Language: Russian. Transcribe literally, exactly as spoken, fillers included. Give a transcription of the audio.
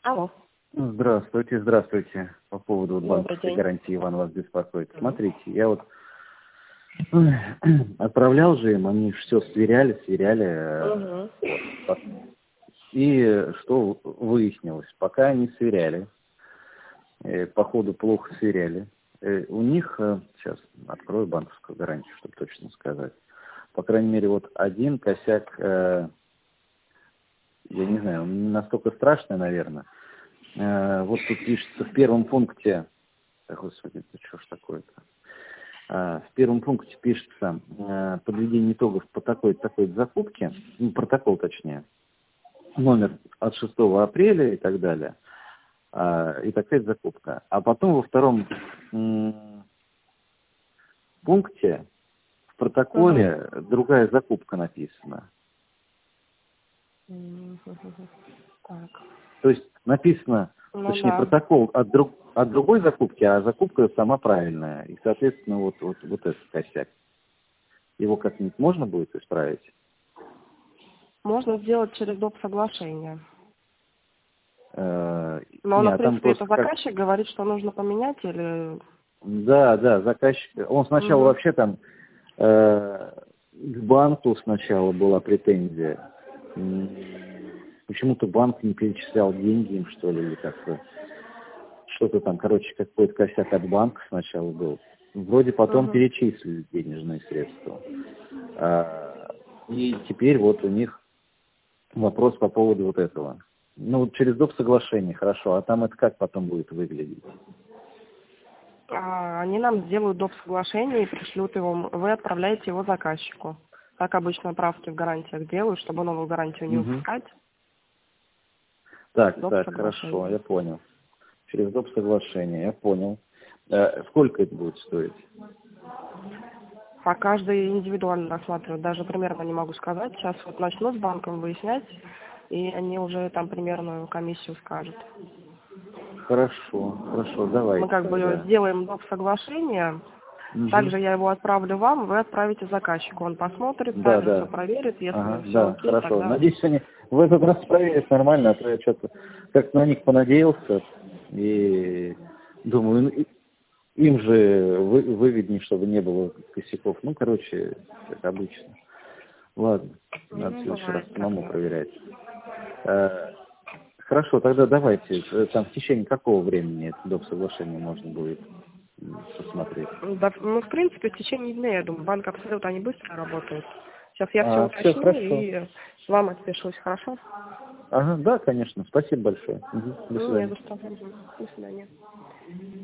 Алло. Здравствуйте, здравствуйте. По поводу вот Добрый банковской день. гарантии Иван вас беспокоит. Смотрите, я вот отправлял же им, они все сверяли, сверяли. э, Угу. вот. И что выяснилось? Пока они сверяли, э, по ходу плохо сверяли. Э, У них, э, сейчас открою банковскую гарантию, чтобы точно сказать. По крайней мере, вот один косяк, э, я не знаю, он не настолько страшный, наверное. Э, Вот тут пишется в первом пункте, ах, господи, это что ж такое-то? А, В первом пункте пишется э, подведение итогов по такой-то такой закупке, ну, протокол точнее, номер от шестого апреля и так далее, а, и такая закупка. А потом во втором м, пункте в Угу. протоколе другая закупка написана. Так. То есть написано, Ну точнее, да. протокол от, друг, от другой закупки, а закупка сама правильная. И, соответственно, вот, вот, вот этот косяк. Его как-нибудь можно будет исправить? Можно сделать через доп. Соглашение. Э, Но, не, ну, в а там принципе, просто это как... заказчик говорит, что нужно поменять или... Да, да, заказчик... Он сначала Угу. вообще там э, к банку сначала была претензия. М, Почему-то банк не перечислял деньги им, что ли, или как-то. Что-то там, короче, какой-то косяк от банка сначала был. Вроде потом Угу. перечислили денежные средства. А, и теперь вот у них вопрос по поводу вот этого. Ну, вот через доп. Соглашение, хорошо, а там это как потом будет выглядеть? А, они нам сделают доп. Соглашение и пришлют его. Вы отправляете его заказчику. Так обычно правки в гарантиях делают, чтобы новую гарантию не Угу. выпускать. Так, Доп. так, хорошо, Соглашение. я понял. Через доп. Соглашение, я понял. Э, сколько это будет стоить? По каждой индивидуально рассматривают. Даже примерно не могу сказать. Сейчас вот начну с банком выяснять, и они уже там примерную комиссию скажут. Хорошо, хорошо, Мы давайте как бы тогда. сделаем доп. Соглашение. Угу. Также я его отправлю вам, вы отправите заказчику. Он посмотрит, Да, также все да. проверит. Если Ага, все да, окей, хорошо. тогда... Надеюсь, они в этот раз проверят нормально, а то я что-то как на них понадеялся и думаю, ну, и- им же вы, выгоднее, чтобы не было косяков. Ну, короче, как обычно. Ладно, надо в Ну, следующий раз бывает самому такое. проверять. Э, Хорошо, тогда давайте, э, там в течение какого времени это доп. Соглашение можно будет м, посмотреть? Да, ну, в принципе, в течение дня, я думаю, банк абсолютно они быстро работают. Сейчас я все А, все уточню хорошо. и с вами отпишусь, хорошо? Ага, да, конечно. Спасибо большое. Мгм. До Ну, не свидания. за что. Мгм. До свидания.